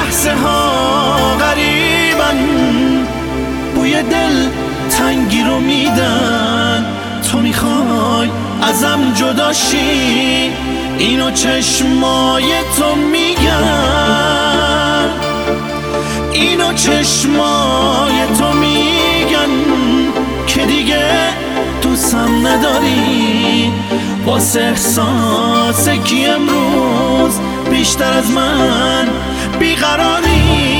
لحظه ها غریبن، بوی دل تنگی رو میدن. تو میخوای ازم جدا شی، اینو چشمای تو میگن، اینو چشمای تو میگن که دیگه دوستم نداری. واسه احساس کی امروز بیشتر از من بیقراری؟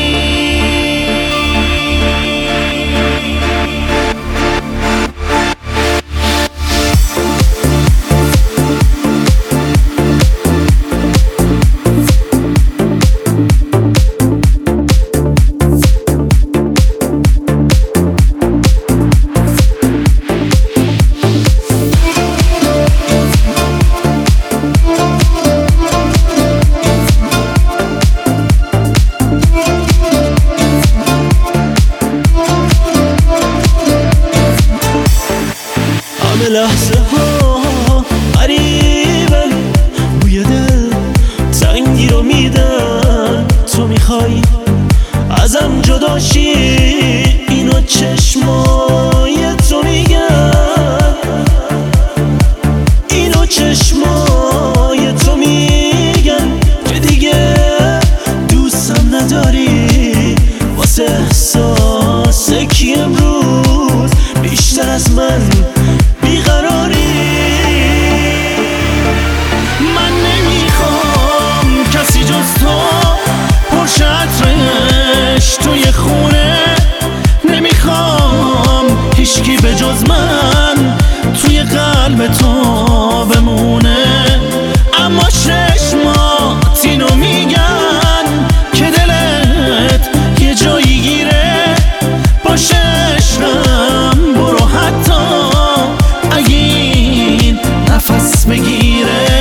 لحظه ها قریبن، بوی دل تنگی رو میدن. تو میخوای ازم جدا شی، اینو چشمای تو میگن، اینو چشمای تو میگن که دیگه دوستم نداری. واسه احساس کی امروز بیشتر از من بیقراری؟ من نمیخوام کسی جز تو پرشه عطرش توی خونه، نمیخوام هیچکی به جز من توی قلب تو بمونه. اما چشمات اینو میگن که دلت یه جایی گیره. باشه عشقم برو حتی اگه این نفس بگیره.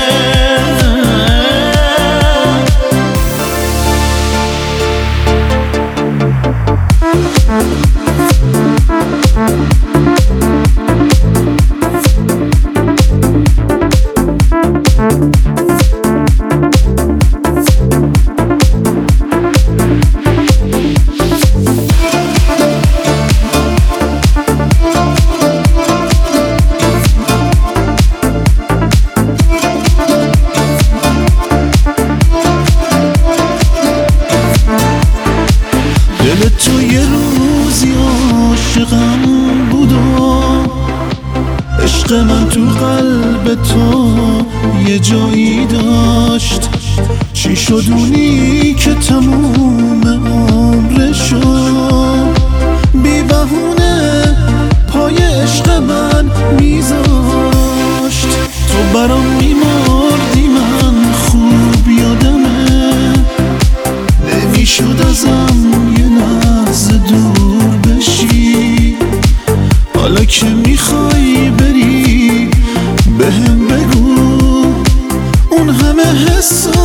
دل تو یه روزی عاشقم بود و عشق من تو قلب تو یه جایی داشت. چی شد اونی که تموم عمرشو بی بهونه پای عشق من میذاشت؟ تو برام میمردی، من خوب یادمه، نمیشد ازم یه لحظه دور بشی. حالا که میخوای بری بهم بگو اون همه حسا